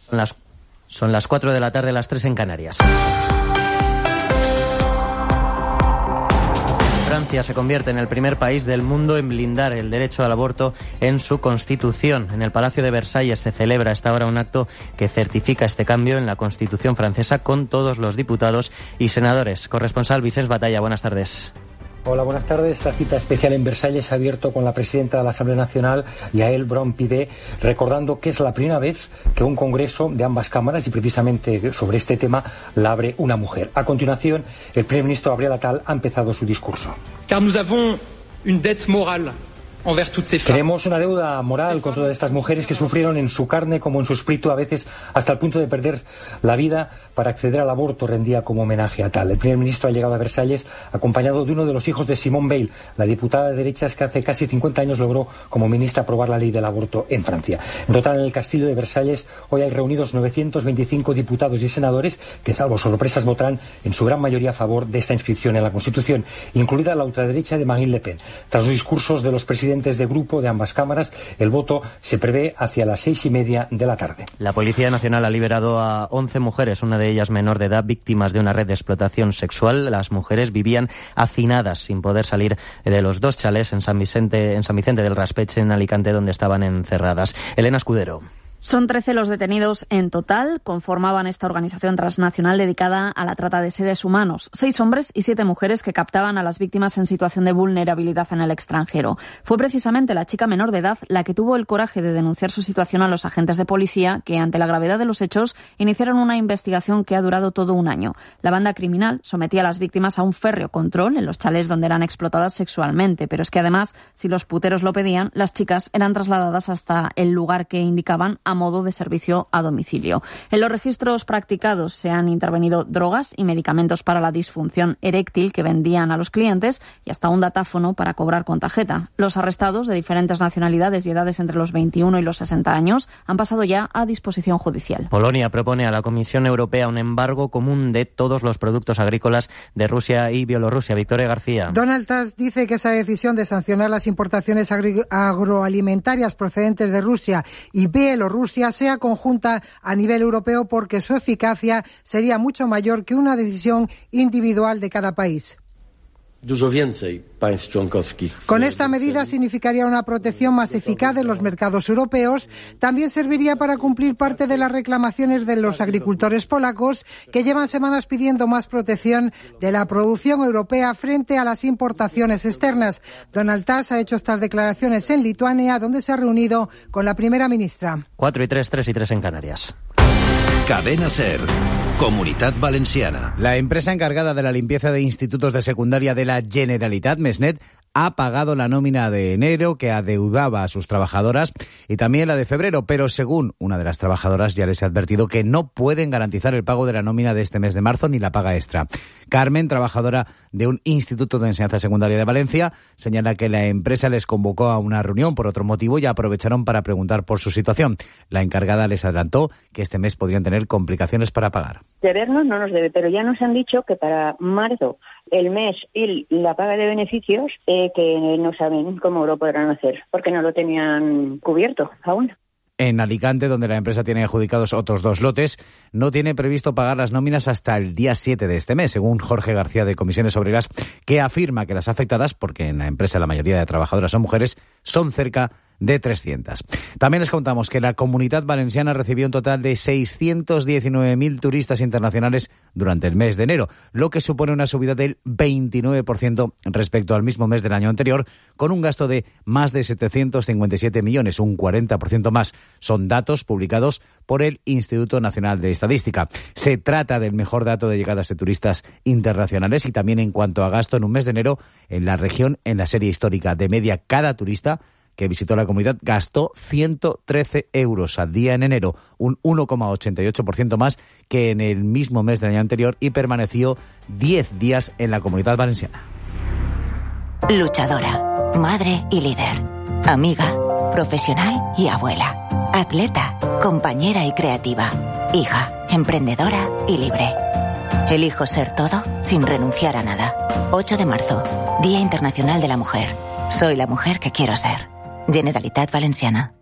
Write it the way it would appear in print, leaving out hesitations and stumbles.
Son las 4 de la tarde, las 3 en Canarias. Francia se convierte en el primer país del mundo en blindar el derecho al aborto en su Constitución. En el Palacio de Versalles se celebra a esta hora un acto que certifica este cambio en la Constitución francesa con todos los diputados y senadores. Corresponsal Vicens Batalla, buenas tardes. Hola, buenas tardes. Esta cita especial en Versalles ha abierto con la presidenta de la Asamblea Nacional, Yael Braun-Pivet, recordando que es la primera vez que un congreso de ambas cámaras, y precisamente sobre este tema, la abre una mujer. A continuación, el primer ministro Gabriel Attal ha empezado su discurso. Car nous avons une dette morale. Tenemos una deuda moral con todas estas mujeres que sufrieron en su carne como en su espíritu, a veces hasta el punto de perder la vida para acceder al aborto, rendía como homenaje a tal. El primer ministro ha llegado a Versalles acompañado de uno de los hijos de Simone Veil, la diputada de derechas que hace casi 50 años logró como ministra aprobar la ley del aborto en Francia. En total, en el castillo de Versalles hoy hay reunidos 925 diputados y senadores que, salvo sorpresas, votarán en su gran mayoría a favor de esta inscripción en la Constitución, incluida la ultraderecha de Marine Le Pen. Tras los discursos de los presidentes de grupo de ambas cámaras, el voto se prevé hacia las 6:30 de la tarde. La Policía Nacional ha liberado a 11 mujeres, una de ellas menor de edad, víctimas de una red de explotación sexual. Las mujeres vivían hacinadas sin poder salir de los dos chalés en San Vicente del Raspeig, en Alicante, donde estaban encerradas. Elena Escudero. Son 13 los detenidos en total. Conformaban esta organización transnacional dedicada a la trata de seres humanos. 6 hombres y 7 mujeres que captaban a las víctimas en situación de vulnerabilidad en el extranjero. Fue precisamente la chica menor de edad la que tuvo el coraje de denunciar su situación a los agentes de policía, que ante la gravedad de los hechos iniciaron una investigación que ha durado todo un año. La banda criminal sometía a las víctimas a un férreo control en los chalés donde eran explotadas sexualmente. Pero es que además, si los puteros lo pedían, las chicas eran trasladadas hasta el lugar que indicaban a modo de servicio a domicilio. En los registros practicados se han intervenido drogas y medicamentos para la disfunción eréctil que vendían a los clientes y hasta un datáfono para cobrar con tarjeta. Los arrestados, de diferentes nacionalidades y edades entre los 21 y los 60 años, han pasado ya a disposición judicial. Polonia propone a la Comisión Europea un embargo común de todos los productos agrícolas de Rusia y Bielorrusia. Victoria García. Donald Tusk dice que esa decisión de sancionar las importaciones agroalimentarias procedentes de Rusia y Bielorrusia sea conjunta a nivel europeo porque su eficacia sería mucho mayor que una decisión individual de cada país. Con esta medida significaría una protección más eficaz de los mercados europeos. También serviría para cumplir parte de las reclamaciones de los agricultores polacos que llevan semanas pidiendo más protección de la producción europea frente a las importaciones externas. Donald Tusk ha hecho estas declaraciones en Lituania, donde se ha reunido con la primera ministra. 4:03, 3:03 en Canarias. Cadena SER. Comunitat Valenciana. La empresa encargada de la limpieza de institutos de secundaria de la Generalitat, Mesnet, ha pagado la nómina de enero que adeudaba a sus trabajadoras y también la de febrero, pero según una de las trabajadoras ya les ha advertido que no pueden garantizar el pago de la nómina de este mes de marzo ni la paga extra. Carmen, trabajadora de un instituto de enseñanza secundaria de Valencia, señala que la empresa les convocó a una reunión por otro motivo y aprovecharon para preguntar por su situación. La encargada les adelantó que este mes podrían tener complicaciones para pagar. Debernos no nos debe, pero ya nos han dicho que para marzo, el mes y la paga de beneficios, que no saben cómo lo podrán hacer, porque no lo tenían cubierto aún. En Alicante, donde la empresa tiene adjudicados otros 2 lotes, no tiene previsto pagar las nóminas hasta el día 7 de este mes, según Jorge García de Comisiones Obreras, que afirma que las afectadas, porque en la empresa la mayoría de trabajadoras son mujeres, son cerca de 300. También les contamos que la Comunitat Valenciana recibió un total de 619.000 turistas internacionales durante el mes de enero, lo que supone una subida del 29% respecto al mismo mes del año anterior, con un gasto de más de 757 millones, un 40% más. Son datos publicados por el Instituto Nacional de Estadística. Se trata del mejor dato de llegadas de turistas internacionales y también en cuanto a gasto en un mes de enero en la región, en la serie histórica de media, cada turista que visitó la comunidad gastó 113 euros al día en enero, un 1,88% más que en el mismo mes del año anterior y permaneció 10 días en la Comunidad Valenciana. Luchadora, madre y líder, amiga, profesional y abuela, atleta, compañera y creativa, hija, emprendedora y libre. Elijo ser todo sin renunciar a nada. 8 de marzo, Día Internacional de la Mujer. Soy la mujer que quiero ser. Generalitat Valenciana.